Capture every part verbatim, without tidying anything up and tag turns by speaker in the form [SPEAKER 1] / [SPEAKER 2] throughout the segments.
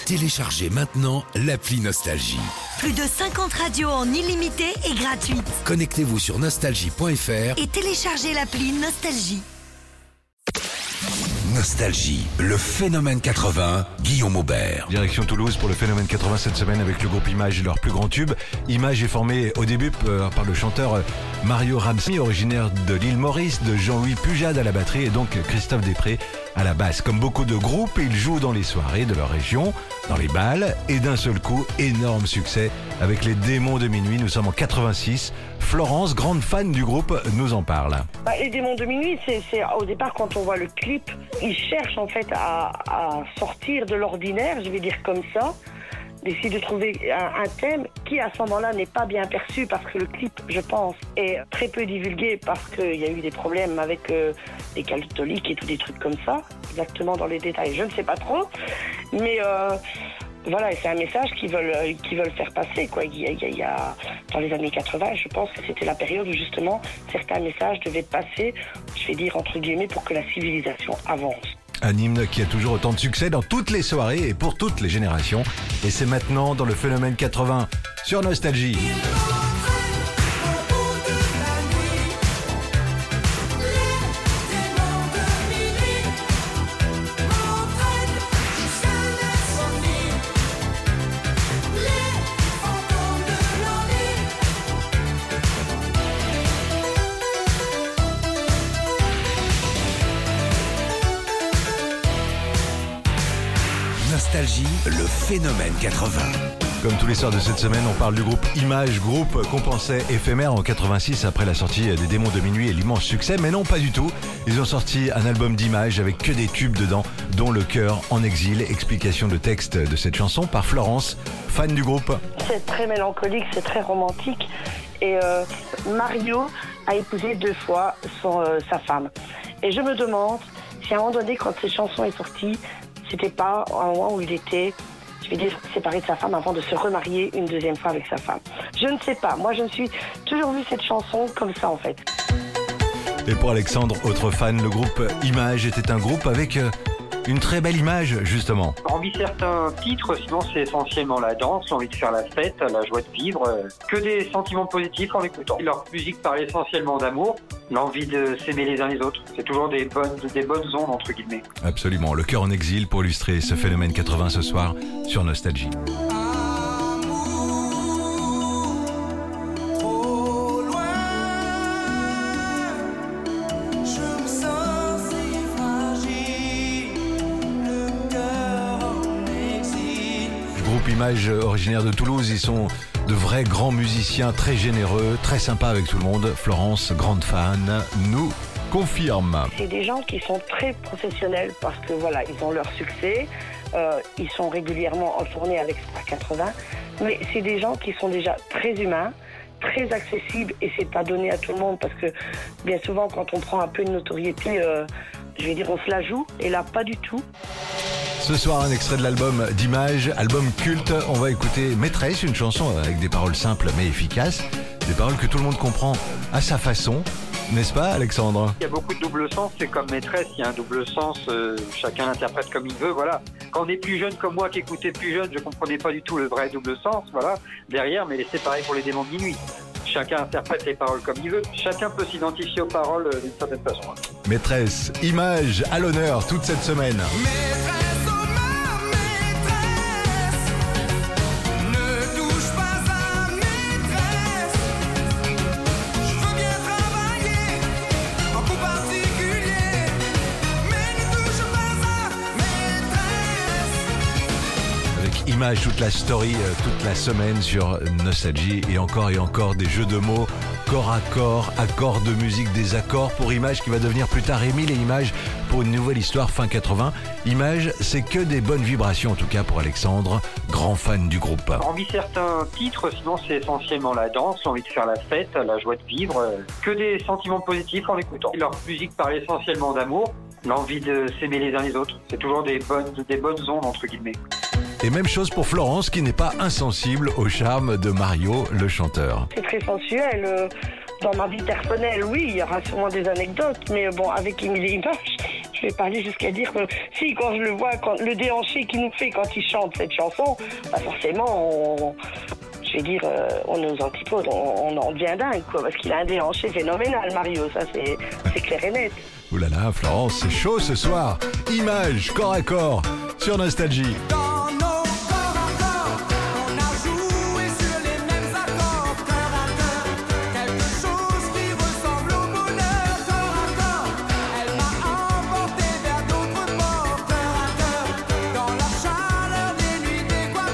[SPEAKER 1] Téléchargez maintenant l'appli Nostalgie.
[SPEAKER 2] Plus de cinquante radios en illimité et gratuite.
[SPEAKER 1] Connectez-vous sur nostalgie point f r
[SPEAKER 2] et téléchargez l'appli Nostalgie.
[SPEAKER 1] Nostalgie, le phénomène quatre-vingts, Guillaume Aubert.
[SPEAKER 3] Direction Toulouse pour le phénomène quatre-vingts cette semaine avec le groupe Image et leur plus grand tube. Image est formé au début par le chanteur Mario Ramsey, originaire de l'île Maurice, de Jean-Louis Pujade à la batterie et donc Christophe Després à la basse. Comme beaucoup de groupes, ils jouent dans les soirées de leur région, dans les bals et d'un seul coup, énorme succès avec les Démons de Minuit. Nous sommes en quatre-vingt-six. Florence, grande fan du groupe, nous en parle.
[SPEAKER 4] Bah, les Démons de Minuit, c'est, c'est au départ quand on voit le clip, ils cherchent en fait à, à sortir de l'ordinaire, je vais dire comme ça, d'essayer de trouver un, un thème qui à ce moment-là n'est pas bien perçu parce que le clip, je pense, est très peu divulgué parce qu'il y a eu des problèmes avec euh, les catholiques et tous des trucs comme ça, exactement dans les détails, je ne sais pas trop, mais euh, voilà, c'est un message qu'ils veulent, qu'ils veulent faire passer, quoi. Il y a, il y a, il y a, dans les années quatre-vingts, je pense que c'était la période où justement certains messages devaient passer, je vais dire entre guillemets, pour que la civilisation avance.
[SPEAKER 3] Un hymne qui a toujours autant de succès dans toutes les soirées et pour toutes les générations. Et c'est maintenant dans le phénomène quatre-vingts sur Nostalgie.
[SPEAKER 1] Nostalgie, le phénomène quatre-vingts.
[SPEAKER 3] Comme tous les soirs de cette semaine, on parle du groupe Image, groupe qu'on pensait éphémère en quatre-vingt-six après la sortie des Démons de Minuit et l'immense succès, mais non pas du tout. Ils ont sorti un album d'images avec que des tubes dedans, dont Le cœur en exil. Explication de texte de cette chanson par Florence, fan du groupe.
[SPEAKER 4] C'est très mélancolique, c'est très romantique et euh, Mario a épousé deux fois son, euh, sa femme. Et je me demande si à un moment donné, quand cette chanson est sortie, c'était pas un moment où il était, je vais dire, séparé de sa femme avant de se remarier une deuxième fois avec sa femme. Je ne sais pas. Moi, je me suis toujours vu cette chanson comme ça, en fait.
[SPEAKER 3] Et pour Alexandre, autre fan, le groupe Image était un groupe avec une très belle image, justement.
[SPEAKER 5] Hormis certains titres, sinon c'est essentiellement la danse, l'envie de faire la fête, la joie de vivre, euh, que des sentiments positifs en l'écoutant. Leur musique parle essentiellement d'amour, l'envie de s'aimer les uns les autres. C'est toujours des bonnes, des bonnes ondes, entre guillemets.
[SPEAKER 3] Absolument. Le cœur en exil pour illustrer ce phénomène quatre-vingts ce soir sur Nostalgie. Groupe Image originaire de Toulouse, ils sont de vrais grands musiciens, très généreux, très sympas avec tout le monde. Florence, grande fan, nous confirme.
[SPEAKER 4] C'est des gens qui sont très professionnels parce que voilà, ils ont leur succès, euh, ils sont régulièrement en tournée avec Star quatre-vingts, mais c'est des gens qui sont déjà très humains, très accessibles et c'est pas donné à tout le monde parce que bien souvent quand on prend un peu de notoriété, euh, je vais dire on se la joue et là pas du tout.
[SPEAKER 3] Ce soir, un extrait de l'album d'Image, album culte. On va écouter Maîtresse, une chanson avec des paroles simples mais efficaces. Des paroles que tout le monde comprend à sa façon. N'est-ce pas, Alexandre ?
[SPEAKER 5] Il y a beaucoup de double sens, c'est comme Maîtresse, il y a un double sens, euh, chacun l'interprète comme il veut, voilà. Quand on est plus jeune comme moi, qui écoutais plus jeune, je comprenais pas du tout le vrai double sens, voilà, derrière, mais c'est pareil pour les Démons de Minuit. Chacun interprète les paroles comme il veut. Chacun peut s'identifier aux paroles d'une certaine façon.
[SPEAKER 3] Maîtresse, Image à l'honneur toute cette semaine.
[SPEAKER 6] Maîtresse, oh ma maîtresse, ne touche pas à maîtresse. Je veux bien travailler en coup particulier, mais ne touche pas à maîtresse.
[SPEAKER 3] Avec Image, toute la story, euh, toute la semaine sur Nostalgie et encore et encore des jeux de mots, corps à corps, accords de musique, des accords pour Image qui va devenir plus tard Émile et Image pour une nouvelle histoire fin quatre-vingts. Image, c'est que des bonnes vibrations en tout cas pour Alexandre, grand fan du groupe.
[SPEAKER 5] Hormis certains titres, sinon c'est essentiellement la danse, l'envie de faire la fête, la joie de vivre, euh, que des sentiments positifs en l'écoutant. Leur musique parle essentiellement d'amour, l'envie de s'aimer les uns les autres. C'est toujours des bonnes, des bonnes ondes, entre guillemets.
[SPEAKER 3] Et même chose pour Florence qui n'est pas insensible au charme de Mario, le chanteur.
[SPEAKER 4] C'est très sensuel. euh, Dans ma vie personnelle, oui, il y aura sûrement des anecdotes, mais bon, avec Émile et Image, je vais pas aller jusqu'à dire que si, quand je le vois, quand le déhanché qu'il nous fait quand il chante cette chanson, bah forcément, on, je vais dire, euh, on est aux antipodes, on, on en devient dingue, quoi, parce qu'il a un déhanché phénoménal, Mario, ça c'est, c'est clair et net.
[SPEAKER 3] Ouh là là, Florence, c'est chaud ce soir. Image, corps à corps, sur Nostalgie.
[SPEAKER 6] Dans nos corps à corps, on a joué sur les mêmes accords. Cœur à cœur, quelque chose qui ressemble au bonheur. Corps à corps, elle m'a emporté vers d'autres ports. Cœur à cœur, dans la chaleur des nuits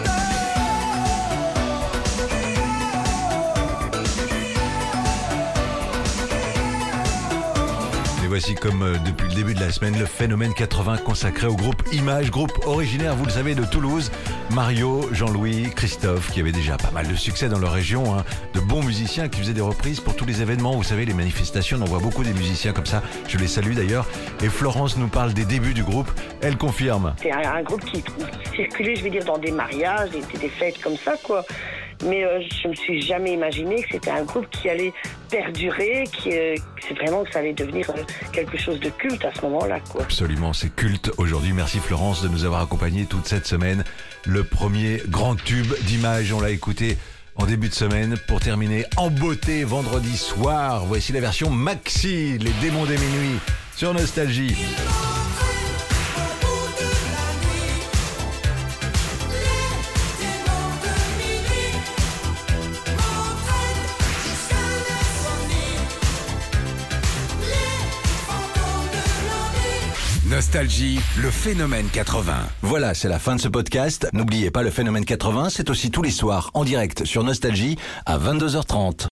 [SPEAKER 3] Et voici comme euh, depuis le début de la semaine, le phénomène quatre-vingts consacré au groupe Image, groupe originaire, vous le savez, de Toulouse. Mario, Jean-Louis, Christophe, qui avaient déjà pas mal de succès dans leur région, hein, de bons musiciens qui faisaient des reprises pour tous les événements. Vous savez, les manifestations, on en voit beaucoup des musiciens comme ça. Je les salue d'ailleurs. Et Florence nous parle des débuts du groupe. Elle confirme.
[SPEAKER 4] C'est un, un groupe qui circulait, je vais dire, dans des mariages, des, des fêtes comme ça, quoi. Mais euh, je me suis jamais imaginé que c'était un groupe qui allait perdurer, qui euh, c'est vraiment que ça allait devenir euh, quelque chose de culte à ce moment-là, quoi.
[SPEAKER 3] Absolument, c'est culte aujourd'hui. Merci Florence de nous avoir accompagnés toute cette semaine. Le premier grand tube d'Image, on l'a écouté en début de semaine. Pour terminer en beauté vendredi soir, voici la version maxi, les démons des minuit, sur Nostalgie.
[SPEAKER 1] Nostalgie, le phénomène quatre-vingts.
[SPEAKER 3] Voilà, c'est la fin de ce podcast. N'oubliez pas, le phénomène quatre-vingts, c'est aussi tous les soirs en direct sur Nostalgie à vingt-deux heures trente.